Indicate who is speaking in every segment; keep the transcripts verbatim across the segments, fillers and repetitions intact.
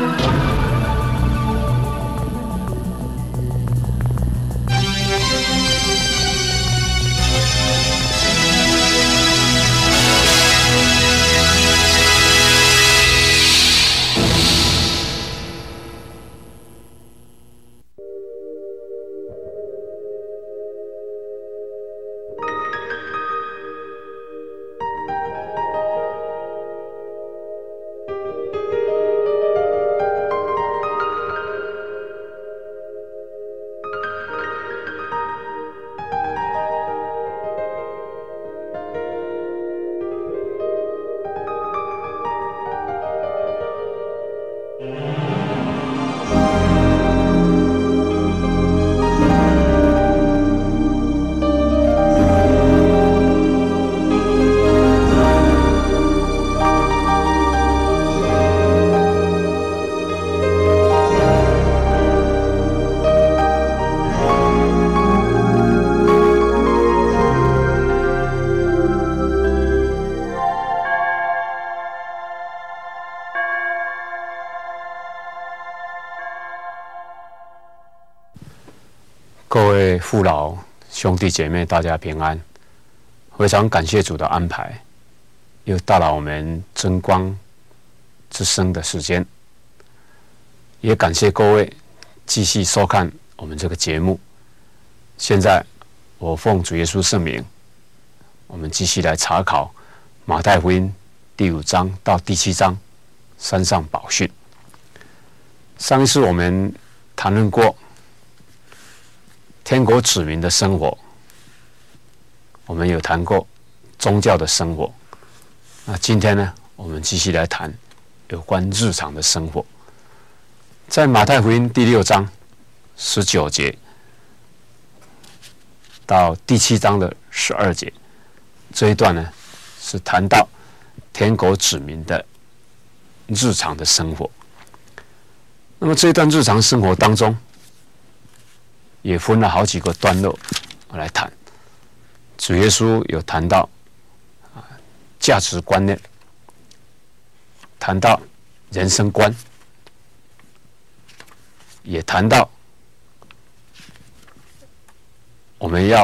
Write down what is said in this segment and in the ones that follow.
Speaker 1: 各位父老兄弟姐妹，大家平安！非常感谢主的安排，又到了我们真光之声的时间，也感谢各位继续收看我们这个节目。现在我奉主耶稣圣名，我们继续来查考马太福音第五章到第七章山上宝训。上一次我们谈论过天国子民的生活，我们有谈过宗教的生活。那今天呢，我们继续来谈有关日常的生活。在马太福音第六章十九节到第七章的十二节这一段呢，是谈到天国子民的日常的生活。那么这一段日常生活当中，也分了好几个段落来谈。主耶稣有谈到啊价值观念，谈到人生观，也谈到我们要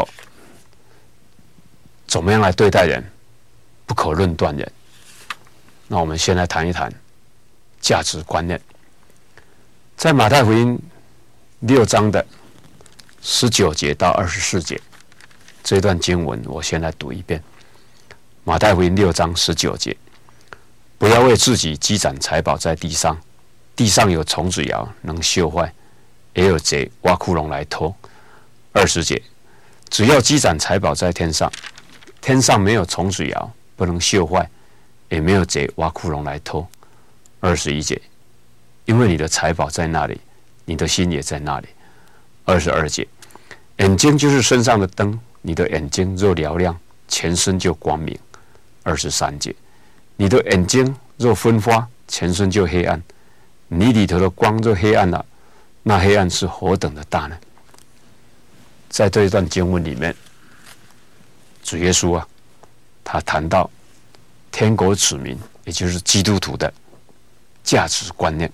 Speaker 1: 怎么样来对待人，不可论断人。那我们先来谈一谈价值观念。在马太福音六章的十九节到二十四节这段经文，我先来读一遍。马太福音六章十九节：不要为自己积攒财宝在地上，地上有虫子咬，能锈坏；也有贼挖窟窿来偷。二十节：只要积攒财宝在天上，天上没有虫子咬，不能锈坏，也没有贼挖窟窿来偷。二十一节：因为你的财宝在那里，你的心也在那里。二十二节：眼睛就是身上的灯，你的眼睛若嘹亮，全身就光明。二十三节：你的眼睛若昏花，全身就黑暗。你里头的光若黑暗了，那黑暗是何等的大呢？在这一段经文里面，主耶稣啊，他谈到天国子民，也就是基督徒的价值观念。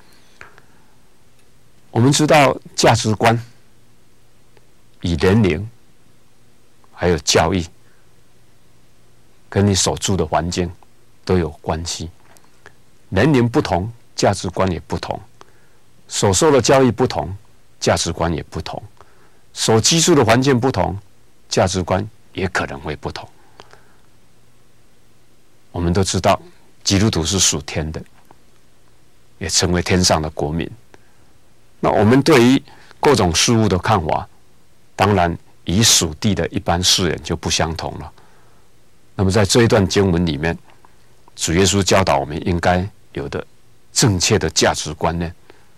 Speaker 1: 我们知道价值观与年龄还有教育跟你所住的环境都有关系。年龄不同，价值观也不同；所受的教育不同，价值观也不同；所居住的环境不同，价值观也可能会不同。我们都知道基督徒是属天的，也成为天上的国民。那我们对于各种事物的看法，当然与属地的一般世人就不相同了。那么在这一段经文里面，主耶稣教导我们应该有的正确的价值观念，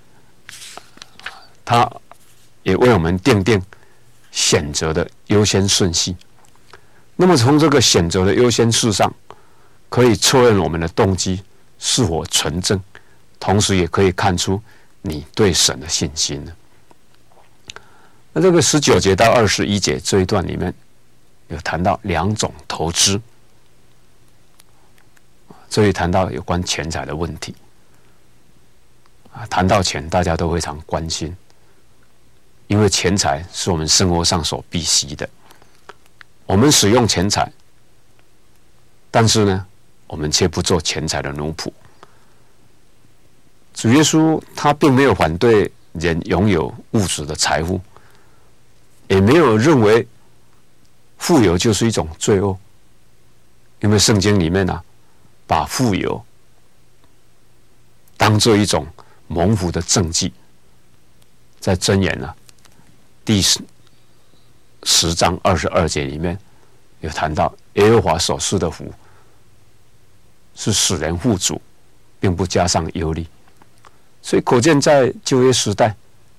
Speaker 1: 他也为我们定定选择的优先顺序。那么从这个选择的优先事上，可以确认我们的动机是否纯正，同时也可以看出你对神的信心呢。那这个十九节到二十一节这一段里面，有谈到两种投资，这里谈到有关钱财的问题。 啊，谈到钱，大家都非常关心，因为钱财是我们生活上所必须的。我们使用钱财，但是呢，我们却不做钱财的奴仆。主耶稣他并没有反对人拥有物质的财富，也没有认为富有就是一种罪恶，因为圣经里面呢、啊，把富有当做一种蒙福的证据，在箴言呢、啊、第十十章二十二节里面有谈到，耶和华所赐的福是使人富足，并不加上忧虑。所以可见在旧约时代，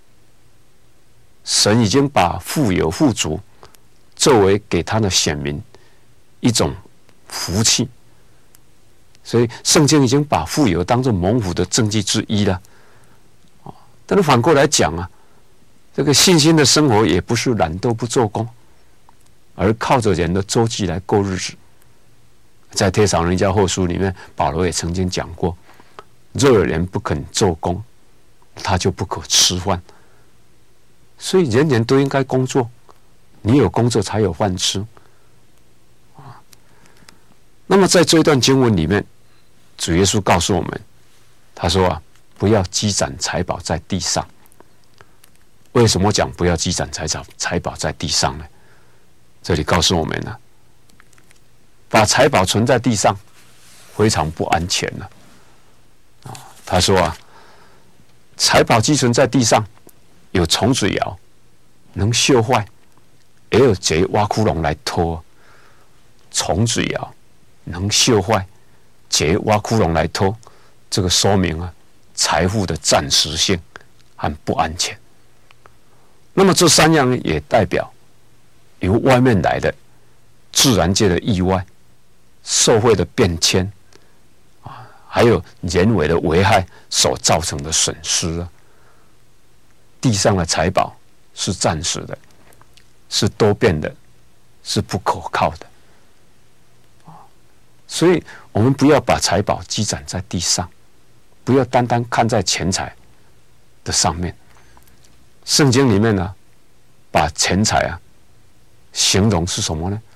Speaker 1: 神已经把富有富足作为给他的选民一种福气，所以圣经已经把富有当作蒙福的证据之一了。但是反过来讲啊，这个信心的生活也不是懒惰不做工，而靠着人的周济来过日子。在帖撒罗尼迦后书里面，保罗也曾经讲过，若有人不肯做工，他就不可吃饭。所以人人都应该工作，你有工作才有饭吃。那么在这一段经文里面，主耶稣告诉我们，他说啊，不要积攒财宝在地上。为什么讲不要积攒财宝财宝在地上呢？这里告诉我们呢、啊，把财宝存在地上非常不安全了、啊。啊，他说啊，财宝积存在地上，有虫子咬，能锈坏，也有贼挖窟窿来偷。虫子咬，能锈坏，贼挖窟窿来偷，这个说明啊，财富的暂时性和不安全。那么这三样也代表由外面来的自然界的意外、社会的变迁啊，还有人为的危害所造成的损失啊。地上的财宝是暂时的，是多变的，是不可靠的。所以我们不要把财宝积攒在地上，不要单单看在钱财的上面。圣经里面呢，把钱财啊形容是什么呢？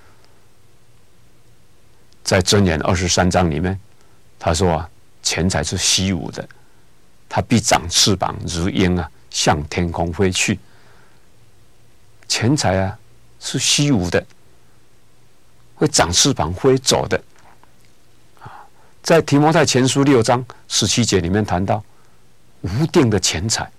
Speaker 1: 在箴言二十三章里面，他说啊，钱财是虚无的，它必长翅膀如鹰啊，向天空飞去。钱财啊是虚无的，会长翅膀飞走的。在提摩太前书六章十七节里面谈到无定的钱财。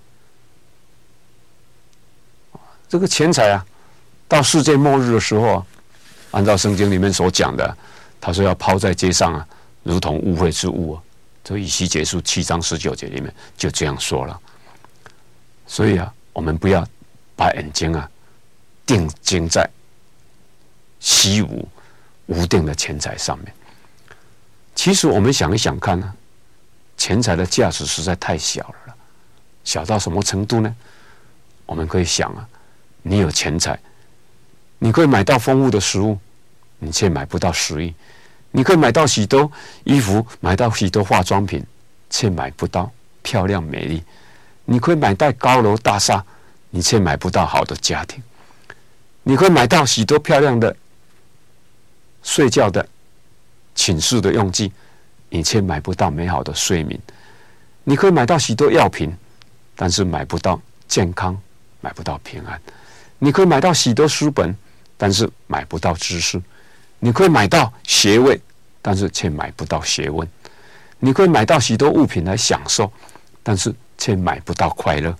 Speaker 1: 这个钱财啊，到世界末日的时候啊，按照圣经里面所讲的，他说要抛在街上啊，如同污秽之物啊。这以西结书七章十九节里面就这样说了。所以啊，我们不要把眼睛啊定睛在虚无无定的钱财上面。其实我们想一想看呢、啊，钱财的价值实在太小了，小到什么程度呢？我们可以想啊，你有钱财，你可以买到丰富的食物，你却买不到食欲；你可以买到许多衣服，买到许多化妆品，却买不到漂亮美丽；你可以买到高楼大厦，你却买不到好的家庭；你可以买到许多漂亮的睡觉的寝室的用具，你却买不到美好的睡眠；你可以买到许多药品，但是买不到健康，买不到平安；你可以买到许多书本，但是买不到知识；你可以买到学位，但是却买不到学问；你可以买到许多物品来享受，但是却买不到快乐。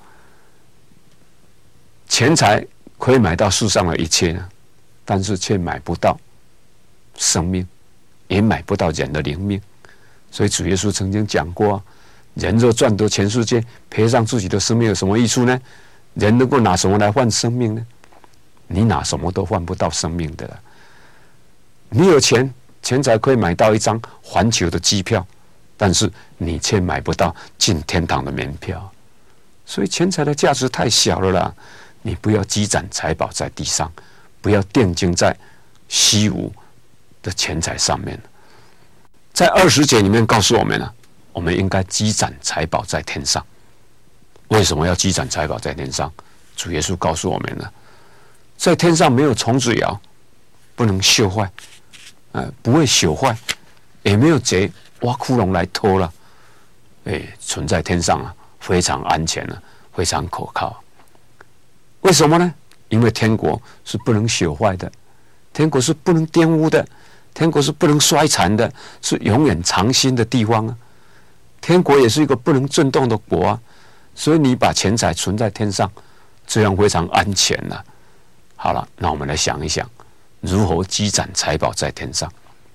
Speaker 1: 钱财可以买到世上的一切呢，但是却买不到生命，也买不到人的灵命。所以主耶稣曾经讲过、啊、人若赚得全世界，赔上自己的生命有什么益处呢？人能够拿什么来换生命呢？你拿什么都换不到生命的了。你有钱，钱财可以买到一张环球的机票，但是你却买不到进天堂的门票。所以钱财的价值太小了啦！你不要积攒财宝在地上，不要定睛在虚无的钱财上面。在二十节里面告诉我们呢、啊，我们应该积攒财宝在天上。 为什么要积攒财宝在天上？主耶稣告诉我们了，在天上没有虫子咬，不能锈坏，呃，不会朽坏，也没有贼挖窟窿来偷了，哎，存在天上啊，非常安全了、啊，非常可靠。为什么呢？因为天国是不能朽坏的，天国是不能玷污的，天国是不能衰残的，是永远长新的地方啊。天国也是一个不能震动的国啊，所以你把钱财存在天上，这样非常安全了、啊。好了，那我们来想一想，如何积攒财宝在天上。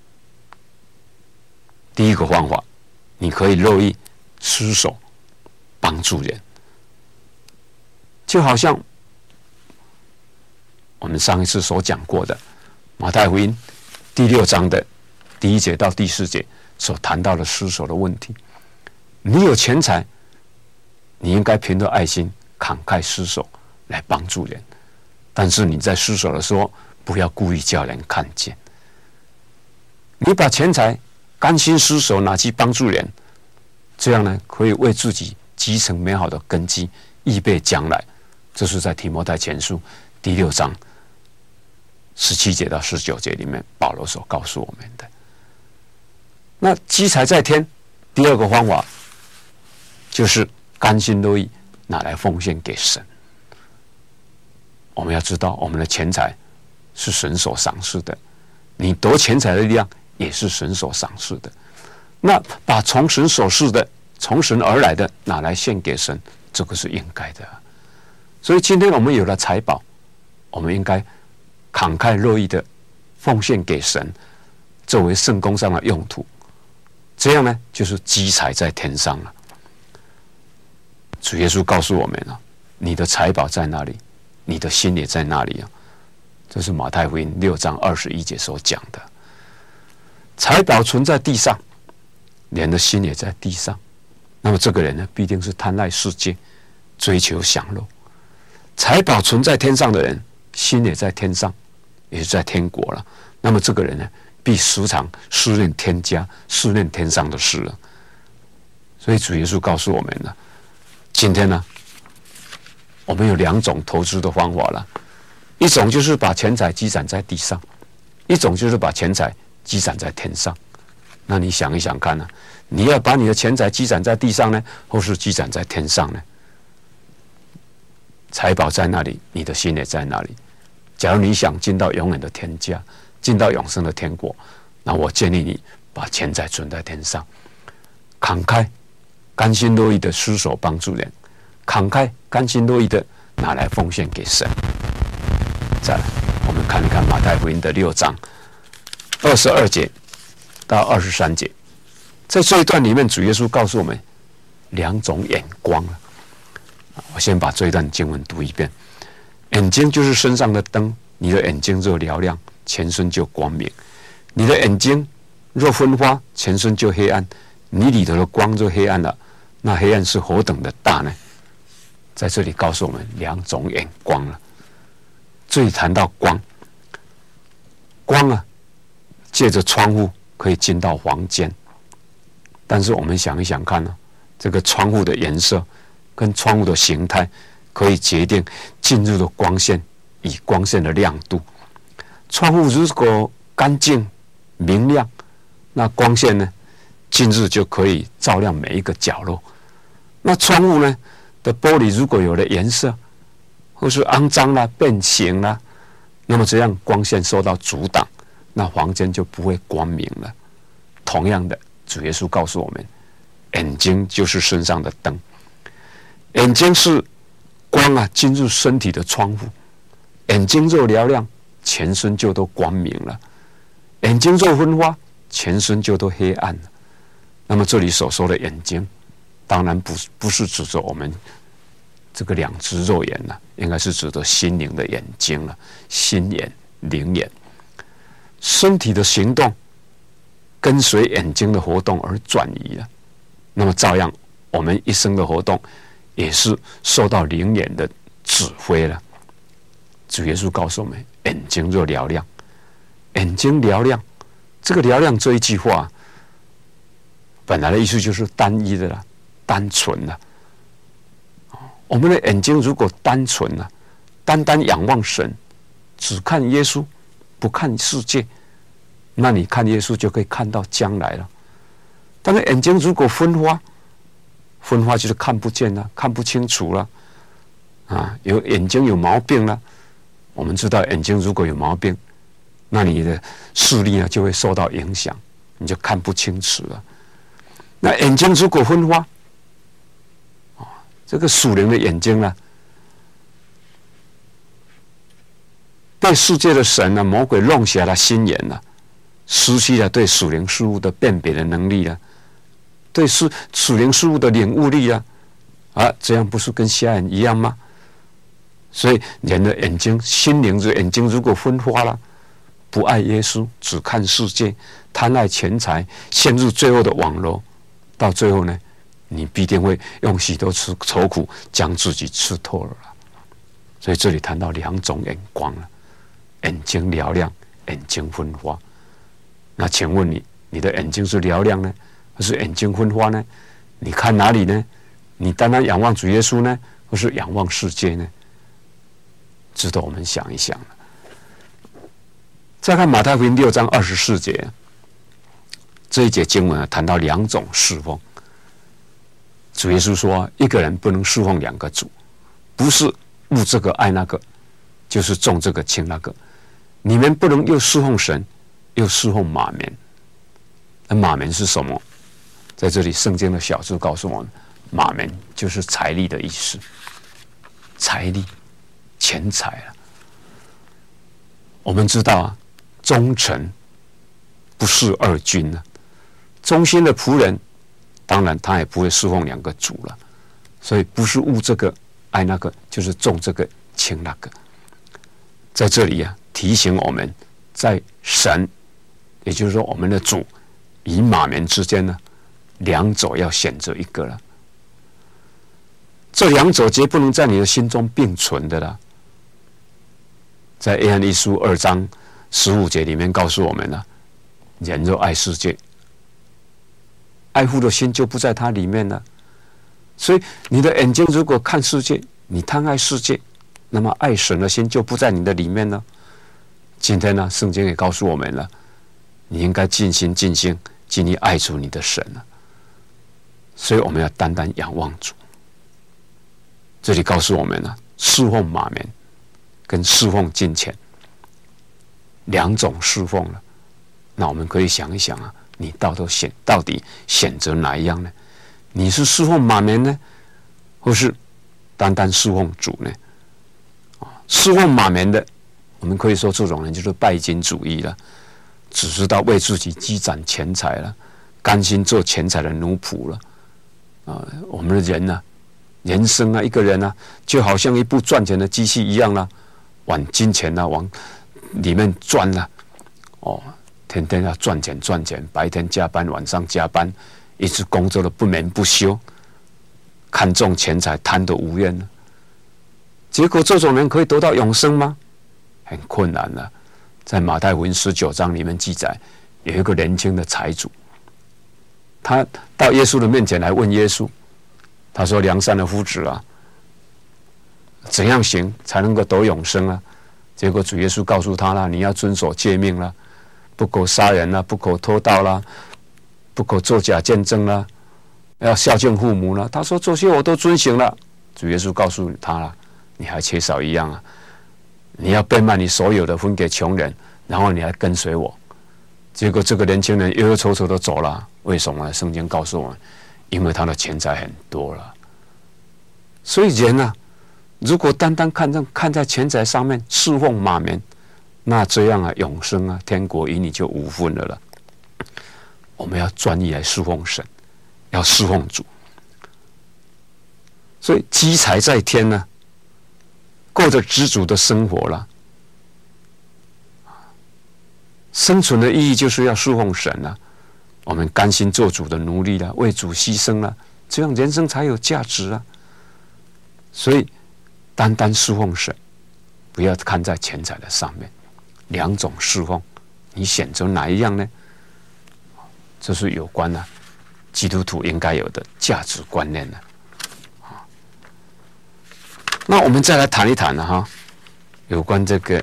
Speaker 1: 第一个方法，你可以乐意施手帮助人，就好像我们上一次所讲过的马太福音第六章的第一节到第四节所谈到的施手的问题。你有钱财，你应该凭着爱心慷慨施手来帮助人，但是你在施手的时候，不要故意叫人看见。你把钱财甘心施手拿去帮助人，这样呢，可以为自己积成美好的根基，预备将来。这是在提摩太前书第六章十七节到十九节里面保罗所告诉我们的。那积财在天，第二个方法就是甘心乐意拿来奉献给神。我们要知道，我们的钱财是神所赏赐的，你得钱财的力量也是神所赏赐的。那把从神所赐的、从神而来的拿来献给神，这个是应该的。所以今天我们有了财宝，我们应该慷慨乐意的奉献给神，作为圣工上的用途。这样呢，就是积财在天上了。主耶稣告诉我们了，你的财宝在哪里，你的心也在那里啊。这是马太福音六章二十一节所讲的。财宝存在地上，人的心也在地上，那么这个人呢，必定是贪爱世界，追求享乐。财宝存在天上的人，心也在天上，也是在天国了。那么这个人呢，必时常思念天家，思念天上的事了。所以主耶稣告诉我们了，今天呢，我们有两种投资的方法了，一种就是把钱财积攒在地上，一种就是把钱财积攒在天上。那你想一想看呢、啊，你要把你的钱财积攒在地上呢，或是积攒在天上呢？财宝在那里，你的心也在那里。假如你想进到永远的天家，进到永生的天国，那我建议你把钱财存在天上，慷慨、甘心乐意的施手帮助人，慷慨、甘心乐意的拿来奉献给神。再来，我们看一看马太福音的六章二十二节到二十三节，在这一段里面，主耶稣告诉我们两种眼光了。我先把这一段经文读一遍。眼睛就是身上的灯，你的眼睛若嘹亮，全身就光明；你的眼睛若昏花，全身就黑暗。你里头的光若黑暗了，那黑暗是何等的大呢？在这里告诉我们两种眼光了。这里谈到光，光啊，借着窗户可以进到房间，但是我们想一想看呢、啊，这个窗户的颜色跟窗户的形态，可以决定进入的光线与光线的亮度。窗户如果干净明亮，那光线呢进入就可以照亮每一个角落。那窗户呢的玻璃如果有了颜色，或是肮脏啦、变形啦，那么这样光线受到阻挡，那房间就不会光明了。同样的，主耶稣告诉我们，眼睛就是身上的灯。眼睛是光啊进入身体的窗户，眼睛若嘹亮，全身就都光明了；眼睛若昏花，全身就都黑暗了。那么这里所说的眼睛，当然不不是指着我们这个两只肉眼了，应该是指着心灵的眼睛了，心眼、灵眼。身体的行动跟随眼睛的活动而转移了，那么照样我们一生的活动也是受到灵眼的指挥了。主耶稣告诉我们，眼睛若嘹亮，眼睛嘹亮，这个嘹亮这一句话，本来的意思就是单一的啦，单纯的。 我们的眼睛如果单纯啊，单单仰望神，只看耶稣，不看世界，那你看耶稣就可以看到将来了。但是眼睛如果昏花，昏花就是看不见了，看不清楚了，啊，有眼睛有毛病了。我们知道眼睛如果有毛病，那你的视力呢就会受到影响，你就看不清楚了。那眼睛如果昏花，啊，这个属灵的眼睛呢，被世界的神呢、魔鬼弄瞎了心眼了，失去了对属灵事物的辨别的能力了，对属属灵事物的领悟力啊，啊，这样不是跟瞎眼一样吗？所以人的眼睛、心灵的眼睛如果昏花了，不爱耶稣，只看世界，贪爱钱财，陷入罪恶的网络，到最后呢，你必定会用许多吃愁苦将自己吃透了。所以这里谈到两种眼光了：眼睛嘹亮，眼睛昏花。那请问你，你的眼睛是嘹亮呢，还是眼睛昏花呢？你看哪里呢？你单单仰望主耶稣呢，或是仰望世界呢？值得我们想一想了。再看马太福音六章二十四节，这一节经文啊，谈到两种侍奉。主耶稣说，一个人不能侍奉两个主，不是恶这个爱那个，就是重这个轻那个。你们不能又侍奉神，又侍奉马门。那马门是什么？在这里圣经的小字告诉我们，马门就是财力的意思，财力。钱财啊，我们知道啊，忠臣不事二君啊，忠心的仆人，当然他也不会侍奉两个主了，所以不是恶这个爱那个，就是重这个轻那个。在这里啊，提醒我们，在神，也就是说我们的主与马门之间呢，两者要选择一个了。这两者绝不能在你的心中并存的啦。在约翰一书二章十五节里面告诉我们了，人若爱世界，爱父的心就不在他里面了。所以你的眼睛如果看世界，你贪爱世界，那么爱神的心就不在你的里面了。今天呢，圣经也告诉我们了，你应该尽心尽性尽力爱主你的神了。所以我们要单单仰望主。这里告诉我们了，侍奉马门跟侍奉金钱两种侍奉了。那我们可以想一想啊，你到底选到底选择哪一样呢？你是侍奉马门呢，或是单单侍奉主呢？啊，侍奉马门的，我们可以说这种人就是拜金主义了，只知道为自己积攒钱财了，甘心做钱财的奴仆了。啊，我们的人呢、啊，人生啊，一个人啊，就好像一部赚钱的机器一样啦、啊，往金钱啊往里面赚啦、啊，哦，天天要赚钱赚钱，白天加班，晚上加班，一直工作的不眠不休，看重钱财，贪得无厌了。结果这种人可以得到永生吗？很困难了。在马太福音十九章里面记载，有一个年轻的财主。他到耶稣的面前来问耶稣，他说：“良善的夫子啊，怎样行才能够得永生啊？”结果主耶稣告诉他了：“你要遵守诫命了，不可杀人了，不可偷盗了，不可作假见证了，要孝敬父母了。”他说：“这些我都遵行了。”主耶稣告诉他了：“你还缺少一样啊！你要变卖你所有的，分给穷人，然后你来跟随我。”结果这个年轻人忧忧愁愁的走了。为什么呢？圣经告诉我们，因为他的钱财很多了。所以人啊，如果单单看在看在钱财上面，侍奉马门，那这样啊，永生啊，天国与你就无分了了。我们要专一来侍奉神，要侍奉主。所以积财在天呢、啊，过着知足的生活了。生存的意义就是要侍奉神啊，我们甘心做主的奴隶了，为主牺牲了，这样人生才有价值啊。所以，单单侍奉神，不要看在钱财的上面。两种侍奉，你选择哪一样呢？这是有关呢、啊、基督徒应该有的价值观念呢、啊。 那我们再来谈一谈呢，哈，有关这个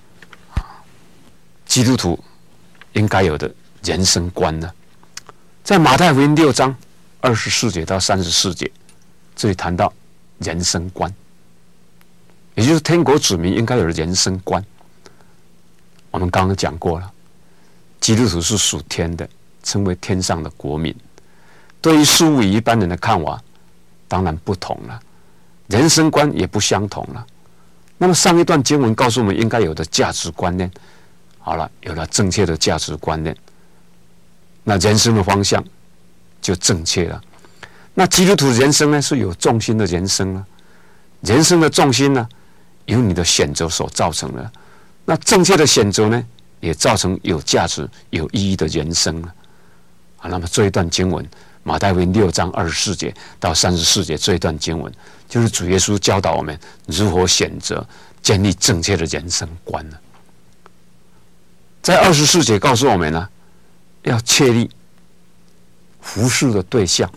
Speaker 1: 基督徒应该有的人生观呢。在马太福音六章二十四节到三十四节，这里谈到人生观，也就是天国子民应该有的人生观。我们刚刚讲过了，基督徒是属天的，称为天上的国民。对于事物与一般人的看法，当然不同了，人生观也不相同了。那么上一段经文告诉我们应该有的价值观念，好了，有了正确的价值观念，那人生的方向就正确了。那基督徒人生呢，是有重心的人生了。人生的重心呢，由你的选择所造成的。那正确的选择呢，也造成有价值、有意义的人生了。啊，那么这一段经文，马太福音六章二十四节到三十四节这一段经文，就是主耶稣教导我们如何选择、建立正确的人生观呢。在二十四节告诉我们呢，要确立服侍的对象。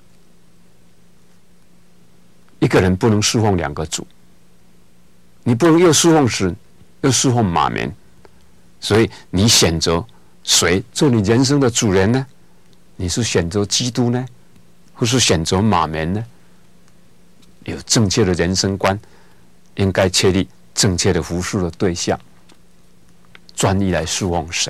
Speaker 1: 一个人不能侍奉两个主，你不能又侍奉神，又侍奉马门，所以你选择谁做你人生的主人呢？你是选择基督呢，或是选择马门呢？有正确的人生观，应该确立正确的服侍的对象，专一来侍奉神。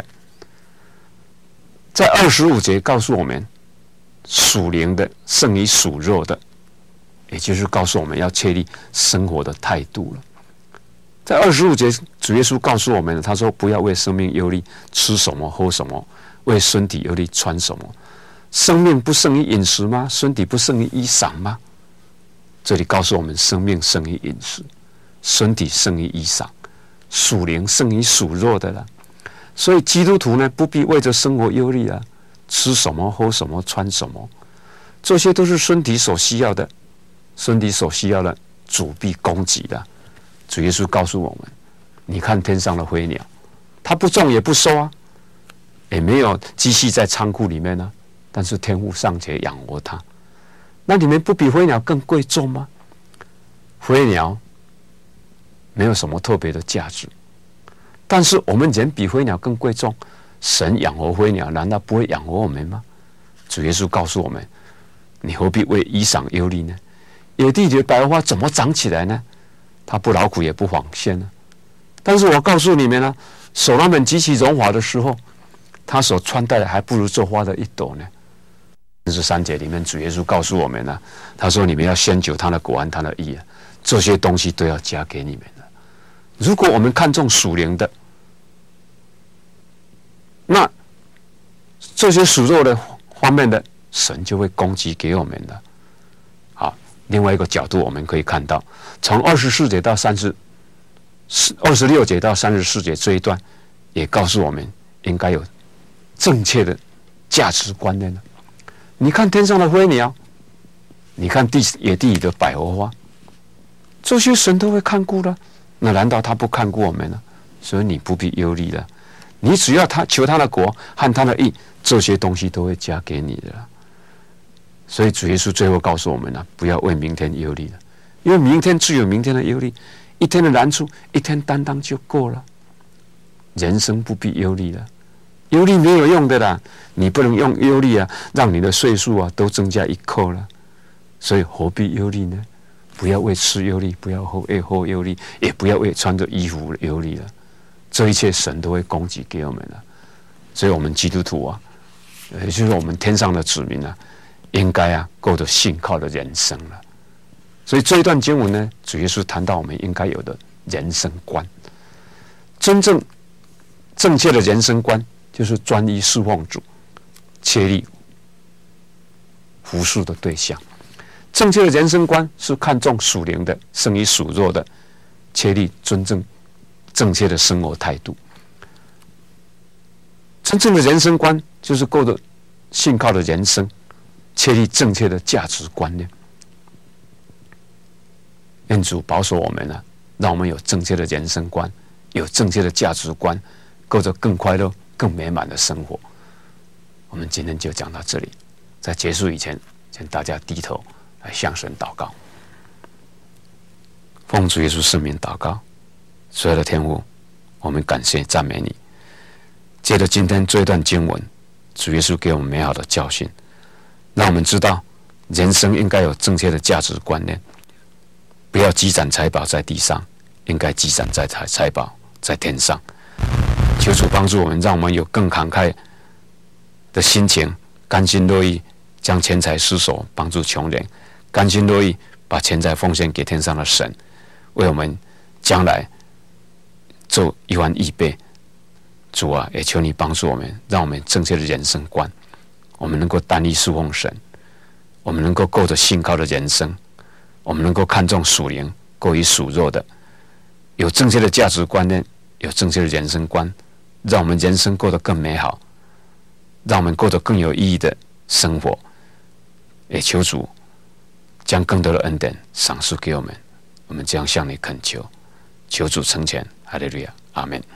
Speaker 1: 在二十五节告诉我们，属灵的胜于属肉的，也就是告诉我们要确立生活的态度了。在二十五节，主耶稣告诉我们，他说：“不要为生命忧虑，吃什么喝什么；为身体忧虑，穿什么。生命不胜于饮食吗？身体不胜于衣裳吗？”这里告诉我们，生命胜于饮食，身体胜于衣裳，属灵胜于属肉的了。所以基督徒呢，不必为着生活忧虑啊，吃什么、喝什么、穿什么，这些都是身体所需要的，身体所需要的，主必供给的。主耶稣告诉我们，你看天上的飞鸟，它不种也不收啊，也没有积蓄在仓库里面呢、啊，但是天父尚且养活它，那你们不比飞鸟更贵重吗？飞鸟没有什么特别的价值，但是我们人比飞鸟更贵重。神养活飞鸟，难道不会养活我们吗？主耶稣告诉我们，你何必为衣裳忧虑呢？野地里的百合花怎么长起来呢？它不劳苦也不纺线呢。但是我告诉你们呢，所罗门极其荣华的时候，他所穿戴的还不如这花的一朵呢。四十三节里面，主耶稣告诉我们呢，他说：“你们要先求他的国和他的义啊，这些东西都要加给你们的。”如果我们看重属灵的，那这些属肉的方面的，神就会供给给我们的。好，另外一个角度，我们可以看到，从二十四节到三十、二十六节到三十四节这一段，也告诉我们应该有正确的价值观念了。你看天上的飞鸟，你看地野地里的百合花，这些神都会看顾的。那难道他不看顾我们呢？所以你不必忧虑了。你只要他求他的国和他的义，这些东西都会加给你的。所以主耶稣最后告诉我们呢、啊，不要为明天忧虑了，因为明天自有明天的忧虑，一天的难处一天担当就够了。人生不必忧虑了，忧虑没有用的啦，你不能用忧虑啊，让你的岁数啊都增加一扣了。所以何必忧虑呢？不要为吃忧虑，不要为喝忧虑，也不要为穿着衣服忧虑了。这一切神都会供给给我们了。所以我们基督徒啊，也就是我们天上的子民啊，应该啊过着信靠的人生了。所以这一段经文呢，主耶稣谈到我们应该有的人生观，真正正确的人生观就是专一侍奉主，确立服侍的对象。正确的人生观是看重属灵的胜于属肉的，确立真正正确的生活态度。真正的人生观就是过着信靠的人生，确立正确的价值观念。愿主保守我们呢、啊，让我们有正确的人生观，有正确的价值观，过着更快乐、更美满的生活。我们今天就讲到这里，在结束以前，请大家低头来向神祷告。 奉主耶稣圣名祷告，所有的天父，我们感谢赞美你。借着今天这一段经文，主耶稣给我们美好的教训，让我们知道人生应该有正确的价值观念，不要积攒财宝在地上，应该积攒在财财宝在天上。求主帮助我们，让我们有更慷慨的心情，甘心乐意将钱财施舍帮助穷人，甘心乐意把钱财奉献给天上的神，为我们将来做一番预备。主啊，也求你帮助我们，让我们正确的人生观，我们能够单一侍奉神，我们能够过着信靠的人生，我们能够看重属灵过于属肉的，有正确的价值观念，有正确的人生观，让我们人生过得更美好，让我们过得更有意义的生活。也求主将更多的恩典赏赐给我们，我们将向你恳求，求主成全。哈利路亚，阿们。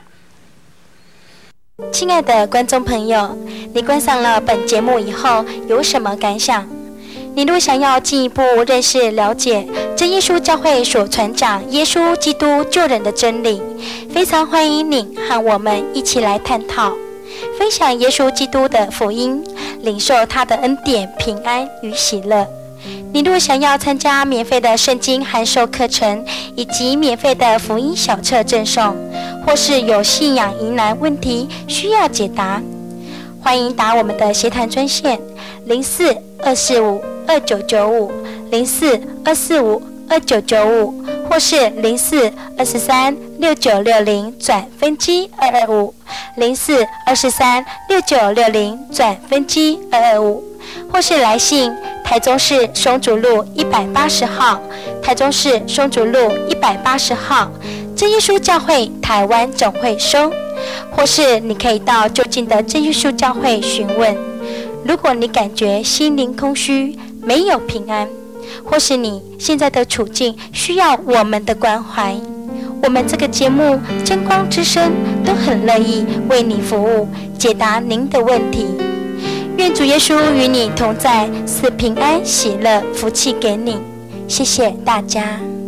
Speaker 2: 亲爱的观众朋友，你观赏了本节目以后有什么感想？你若想要进一步认识了解真耶稣教会所传讲耶稣基督救人的真理，非常欢迎你和我们一起来探讨分享耶稣基督的福音，领受他的恩典、平安与喜乐。你若想要参加免费的圣经函授课程以及免费的福音小册赠送，或是有信仰疑难问题需要解答，欢迎打我们的协谈专线零四二四五二九九五零四二四五二九九五，或是零四二十三六九六零转分机二二五零四二十三六九六零转分机二二五，或是来信台中市松竹路一百八十号，台中市松竹路一百八十号真耶稣教会台湾总会收，或是你可以到就近的真耶稣教会询问。如果你感觉心灵空虚，没有平安，或是你现在的处境需要我们的关怀，我们这个节目真光之声都很乐意为你服务，解答您的问题。愿主耶稣与你同在，赐平安喜乐福气给你。谢谢大家。